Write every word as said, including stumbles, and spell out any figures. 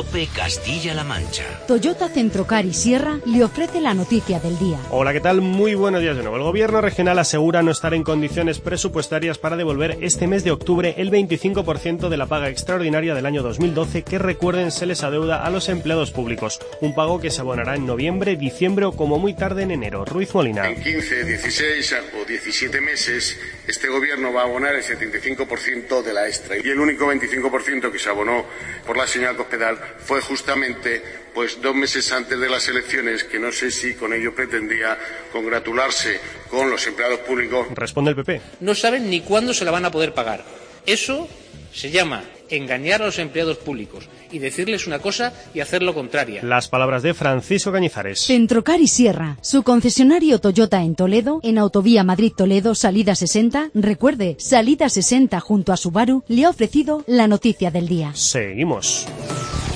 COPE Castilla-La Mancha. Toyota Centrocar y Sierra le ofrece la noticia del día. Hola, ¿qué tal? Muy buenos días de nuevo. El Gobierno regional asegura no estar en condiciones presupuestarias para devolver este mes de octubre el veinticinco por ciento de la paga extraordinaria del año dos mil doce que, recuerden, se les adeuda a los empleados públicos. Un pago que se abonará en noviembre, diciembre o como muy tarde en enero. Ruiz Molina. En quince, dieciséis o diecisiete meses este Gobierno va a abonar el setenta y cinco por ciento de la extra. Y el único veinticinco por ciento que se abonó por la señora Cospedal fue justamente pues dos meses antes de las elecciones, que no sé si con ello pretendía congratularse con los empleados públicos. Responde el P P. No saben ni cuándo se la van a poder pagar. Eso se llama engañar a los empleados públicos y decirles una cosa y hacer lo contrario. Las palabras de Francisco Cañizares. Centrocar y Sierra, su concesionario Toyota en Toledo, en Autovía Madrid-Toledo, salida sesenta. Recuerde, salida sesenta junto a Subaru, le ha ofrecido la noticia del día. Seguimos.